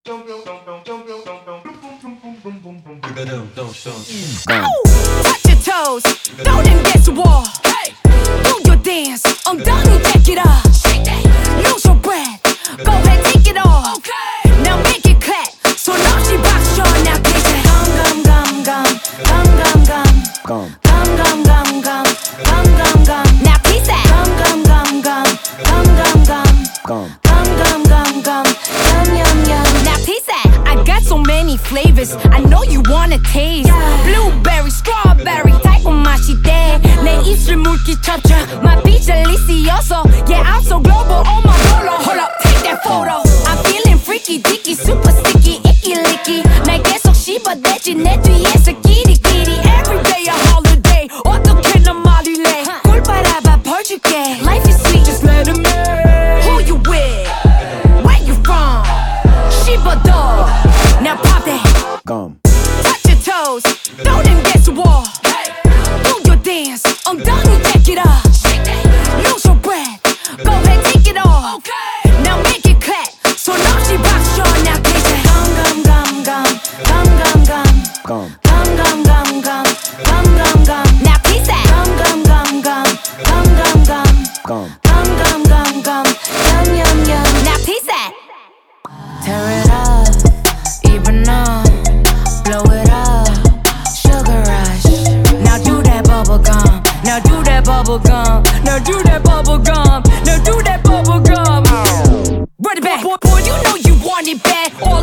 Touch your toes, throw them against the wall. Do your dance, 엉덩이 take it off. Lose your breath, go ahead take it off. Now make it clap, 손 없이 박수 now take it. Gum gum gum gum gum gum gum gum gum gum gum gum gum. Now piece that. Gum gum gum gum gum gum gum gum gum gum yum yum yum. Now piece that. I got so many flavors, I know you wanna taste. Blueberry, strawberry, 달콤 맛이 돼. 내 입술 물기쳤죠. My beach delicioso. Yeah, I'm so global on my polo. Hold up, take that photo. I'm feeling freaky, dicky, super sticky, icky, licky. 날 계속 씹어대지 내 뒤에서 끼리끼리. Every day a holiday. 어떻게 넌 말이래? 꿀 빨아봐 벌줄게. Life is sweet, just let it make. Who you with? Where you from? 씹어도. Now pop that. Touch your toes, throw them against the wall. Do your dance, 엉덩이 take it off. Lose your breath, go ahead take it off. Now make it clap, 손 없이 박수 now take it. Gum gum gum gum gum gum gum gum gum gum gum gum gum. Now piece that. Gum gum gum gum gum gum gum gum gum gum yum yum yum. Now piece that. Tear it up, even up, blow it up, sugar rush. Now do that bubble gum, now do that bubble gum, now do that bubble gum, now do that bubble gum. Run it back, boy, you know you want it bad. All